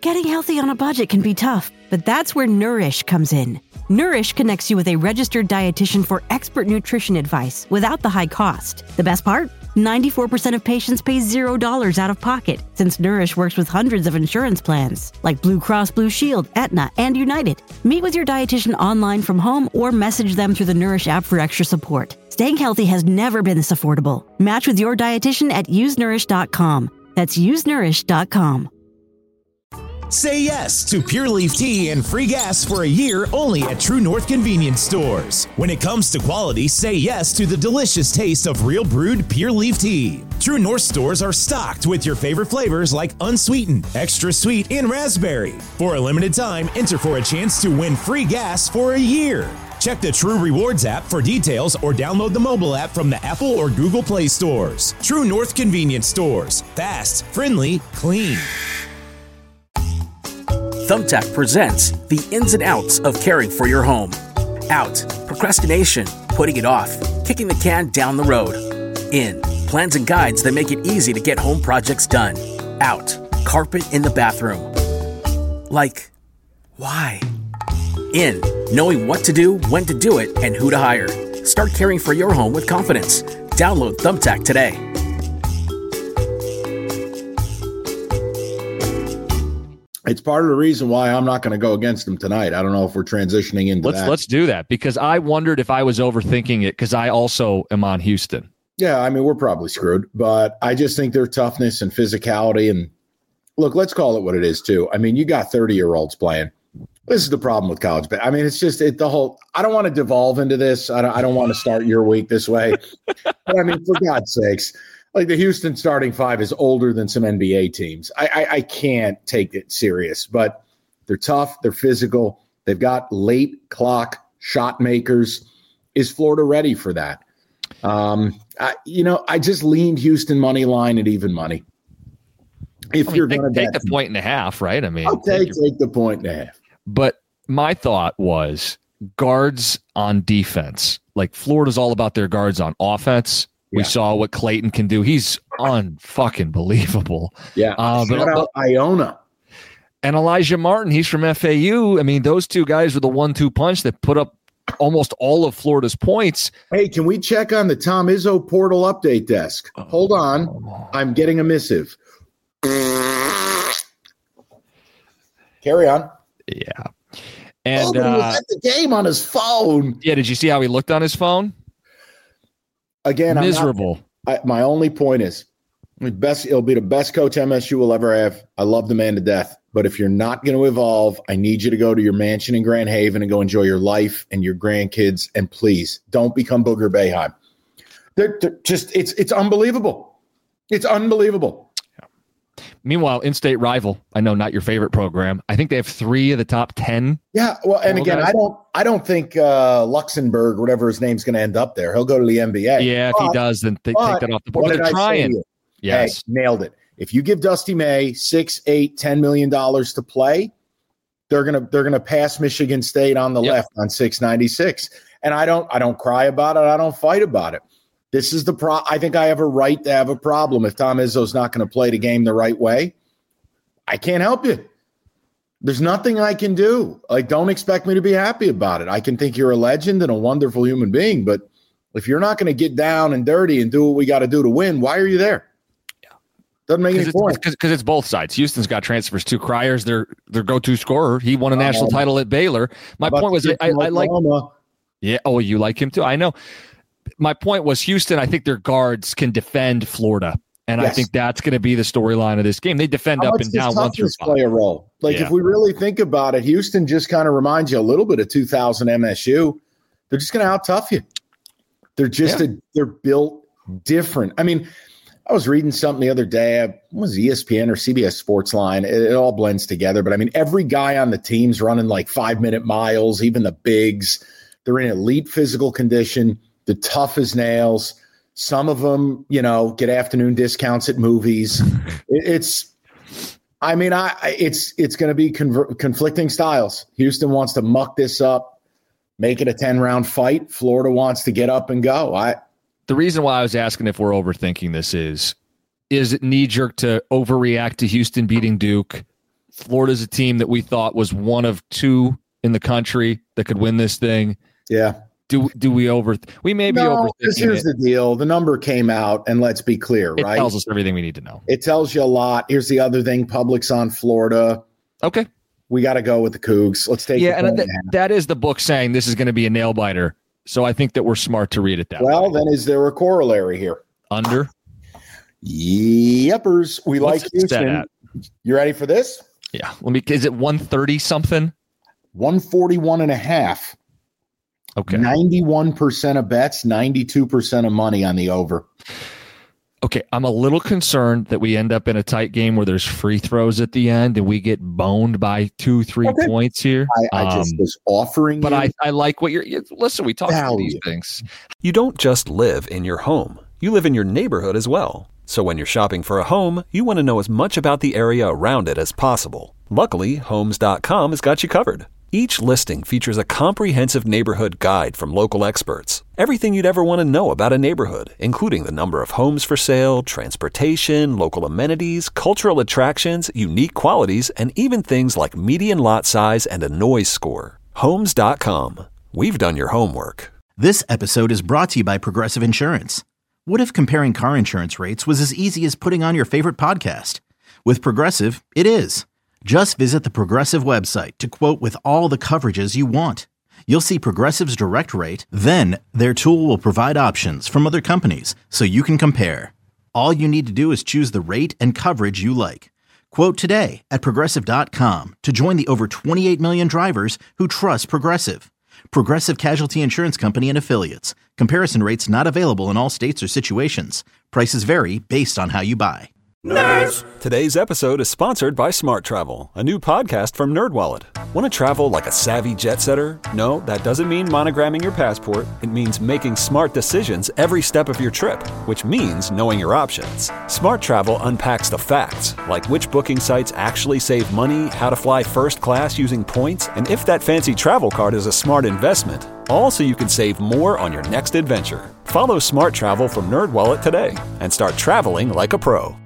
Getting healthy on a budget can be tough, but that's where Nourish comes in. Nourish connects you with a registered dietitian for expert nutrition advice without the high cost. The best part? 94% of patients pay $0 out of pocket, since Nourish works with hundreds of insurance plans, like Blue Cross Blue Shield, Aetna, and United. Meet with your dietitian online from home or message them through the Nourish app for extra support. Staying healthy has never been this affordable. Match with your dietitian at usenourish.com. That's usenourish.com. Say yes to Pure Leaf Tea and free gas for a year only at True North Convenience Stores. When it comes to quality, say yes to the delicious taste of real brewed Pure Leaf Tea. True North stores are stocked with your favorite flavors like unsweetened, extra sweet, and raspberry. For a limited time, enter for a chance to win free gas for a year. Check the True Rewards app for details or download the mobile app from the Apple or Google Play stores. True North Convenience Stores. Fast, friendly, clean. Thumbtack presents the ins and outs of caring for your home. Out, procrastination, putting it off, kicking the can down the road. In, plans and guides that make it easy to get home projects done. Out, carpet in the bathroom. Like, why? In, knowing what to do, when to do it, and who to hire. Start caring for your home with confidence. Download Thumbtack today. It's part of the reason why I'm not going to go against him tonight. I don't know if we're transitioning into that. Let's do that, because I wondered if I was overthinking it, because I also am on Houston. Yeah, I mean, we're probably screwed, but I just think their toughness and physicality, and look, let's call it what it is too. I mean, you got 30-year-olds playing. This is the problem with college. I mean, it's just the whole. I don't want to devolve into this. I don't want to start your week this way. But I mean, for God's sakes. Like the Houston starting five is older than some NBA teams. I can't take it serious, but they're tough. They're physical. They've got late clock shot makers. Is Florida ready for that? I just leaned Houston money line at even money. If you're going to take the 1.5, right? I mean, I'll take the 1.5. But my thought was guards on defense. Like Florida's all about their guards on offense. We saw what Clayton can do. He's unfucking believable. Yeah. But Iona. And Elijah Martin, he's from FAU. I mean, those two guys were the 1-2 punch that put up almost all of Florida's points. Hey, can we check on the Tom Izzo portal update desk? Hold on. I'm getting a missive. Carry on. Yeah. And he was at the game on his phone. Yeah, did you see how he looked on his phone? Again, miserable. My only point is, it'll be the best coach MSU will ever have. I love the man to death. But if you're not going to evolve, I need you to go to your mansion in Grand Haven and go enjoy your life and your grandkids. And please don't become Booger Boeheim. They're just, it's unbelievable. It's unbelievable. Meanwhile, in-state rival, I know not your favorite program. I think they have 3 of the top 10. Yeah, well, and again, guys. I don't think Luxembourg, whatever his name's going to end up there. He'll go to the NBA. Yeah, if he does, then take that off the board. They're trying. Yes, hey, nailed it. If you give Dusty May $6, $8, $10 million to play, they're gonna pass Michigan State on the left on 696. And I don't cry about it. I don't fight about it. This is I think I have a right to have a problem if Tom Izzo's not going to play the game the right way. I can't help you. There's nothing I can do. Like, don't expect me to be happy about it. I can think you're a legend and a wonderful human being, but if you're not going to get down and dirty and do what we got to do to win, why are you there? Doesn't make any point. Because it's both sides. Houston's got transfers too. Cryer's their go-to scorer. He won a national title at Baylor. My point was I like. Yeah. Oh, you like him too. I know. My point was Houston, I think their guards can defend Florida. And I think that's going to be the storyline of this game. They defend up and down 1 through 5. Play a role. Like if we really think about it, Houston just kind of reminds you a little bit of 2000 MSU. They're just going to out-tough you. They're just they're built different. I mean, I was reading something the other day. It was ESPN or CBS Sportsline. It all blends together. But I mean, every guy on the team's running like 5-minute miles, even the bigs. They're in elite physical condition. The tough as nails. Some of them, get afternoon discounts at movies. It's going to be conflicting styles. Houston wants to muck this up, make it a 10-round fight. Florida wants to get up and go. The reason why I was asking if we're overthinking this is it knee-jerk to overreact to Houston beating Duke, Florida's a team that we thought was one of two in the country that could win this thing. Yeah. Do we we may be overthinking it. Here's the deal. The number came out, and let's be clear, right? It tells us everything we need to know. It tells you a lot. Here's the other thing. Public's on Florida. Okay. We got to go with the Cougs. Let's take that is the book saying this is going to be a nail biter. So I think that we're smart to read it that way. Well, then is there a corollary here? Under? Yepers. We like Houston. You ready for this? Yeah. Is it 130 something? 141.5. Okay. 91% of bets, 92% of money on the over. Okay. I'm a little concerned that we end up in a tight game where there's free throws at the end and we get boned by 2-3 points here. I just was offering but I like what listen, we talk about these things. You don't just live in your home. You live in your neighborhood as well. So when you're shopping for a home, you want to know as much about the area around it as possible. Luckily, Homes.com has got you covered. Each listing features a comprehensive neighborhood guide from local experts. Everything you'd ever want to know about a neighborhood, including the number of homes for sale, transportation, local amenities, cultural attractions, unique qualities, and even things like median lot size and a noise score. Homes.com. We've done your homework. This episode is brought to you by Progressive Insurance. What if comparing car insurance rates was as easy as putting on your favorite podcast? With Progressive, it is. Just visit the Progressive website to quote with all the coverages you want. You'll see Progressive's direct rate, then their tool will provide options from other companies so you can compare. All you need to do is choose the rate and coverage you like. Quote today at Progressive.com to join the over 28 million drivers who trust Progressive. Progressive Casualty Insurance Company and Affiliates. Comparison rates not available in all states or situations. Prices vary based on how you buy. Nerds! Today's episode is sponsored by Smart Travel, a new podcast from NerdWallet. Want to travel like a savvy jet setter? No, that doesn't mean monogramming your passport. It means making smart decisions every step of your trip, which means knowing your options. Smart Travel unpacks the facts, like which booking sites actually save money, how to fly first class using points, and if that fancy travel card is a smart investment. All so you can save more on your next adventure. Follow Smart Travel from NerdWallet today and start traveling like a pro.